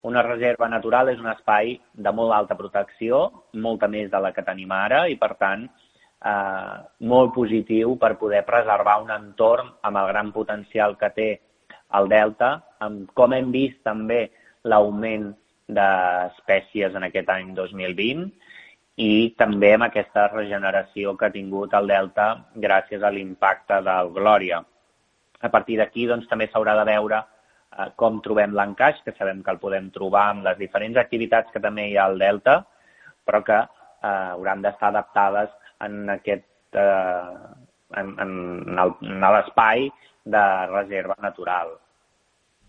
Una reserva natural és un espai de molt alta protecció, molta més de la que tenim ara, i per tant molt positiu per poder preservar un entorn amb el gran potencial que té el delta, com hem vist també l'augment d'espècies en aquest any 2020 i també amb aquesta regeneració que ha tingut el delta gràcies a l'impacte del Glòria. A partir d'aquí doncs, també s'haurà de veure com trobem l'encaix, que sabem que el podem trobar amb les diferents activitats que també hi ha al delta, però que hauran d'estar adaptades en l'espai de reserva natural.